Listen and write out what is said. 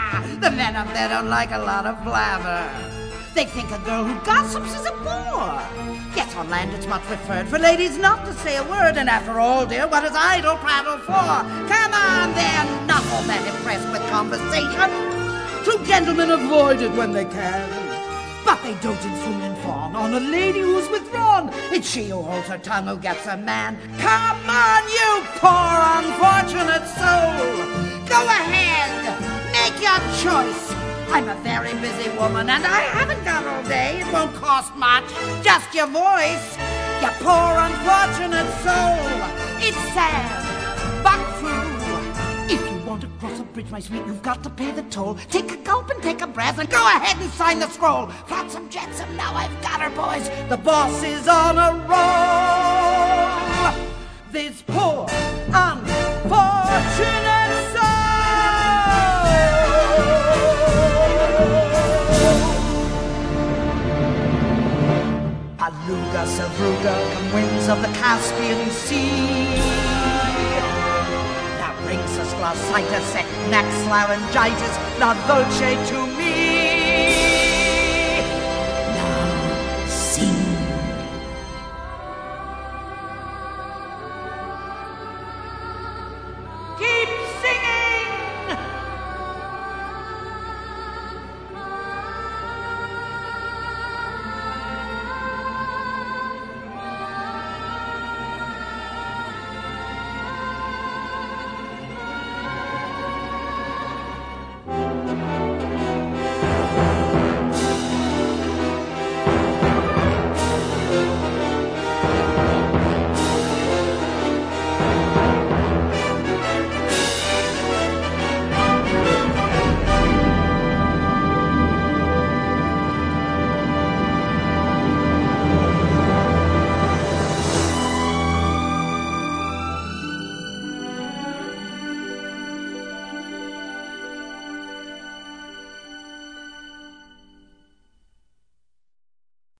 The men up there don't like a lot of blabber. They think a girl who gossips is a bore. Yet on land it's much preferred for ladies not to say a word. And after all, dear, what is idle prattle for? Come on, they're not all that impressed with conversation. True gentlemen avoid it when they can. But they dote and swoon and fawn on a lady who's withdrawn. It's she who holds her tongue who gets a man. Come on, you poor unfortunate soul. Go ahead, make your choice. I'm a very busy woman, and I haven't got all day. It won't cost much, just your voice. You poor unfortunate soul. It's sad, but true. If you want to cross a bridge, my sweet, you've got to pay the toll. Take a gulp and take a breath, and go ahead and sign the scroll. Flotsam jetsam, now I've got her, boys. The boss is on a roll. This poor unfortunate soul. Aluga, Savruga, come winds of the Caspian Sea. Now brings us glossitis, et nax laryngitis, not voce tu